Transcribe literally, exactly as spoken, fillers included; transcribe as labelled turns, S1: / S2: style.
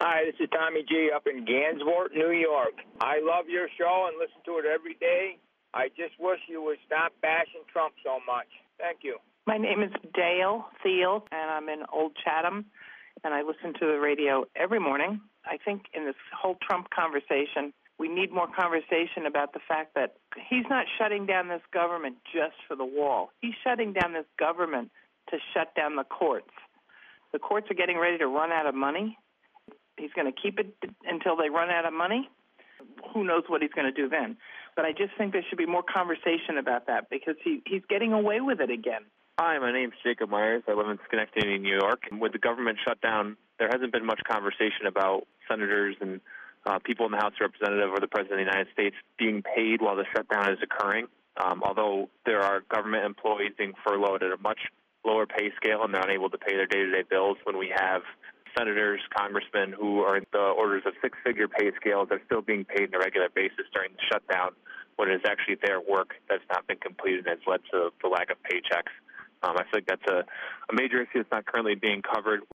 S1: Hi, this is Tommy G up in Gansevoort, New York. I love your show and listen to it every day. I just wish you would stop bashing Trump so much. Thank you.
S2: My name is Dale Thiel, and I'm in Old Chatham, and I listen to the radio every morning. I think in this whole Trump conversation, we need more conversation about the fact that he's not shutting down this government just for the wall. He's shutting down this government to shut down the courts. The courts are getting ready to run out of money. He's going to keep it until they run out of money. Who knows what he's going to do then? But I just think there should be more conversation about that because he, he's getting away with it again.
S3: Hi, my name's Jacob Myers. I live in Schenectady, New York. With the government shutdown, there hasn't been much conversation about senators and uh, people in the House of Representatives or the President of the United States being paid while the shutdown is occurring. Um, although there are government employees being furloughed at a much lower pay scale and they're unable to pay their day-to-day bills, when we have senators, congressmen who are in the orders of six-figure pay scales are still being paid on a regular basis during the shutdown when it is actually their work that's not been completed and has led to the lack of paychecks. Um, I feel like that's a, a major issue that's not currently being covered.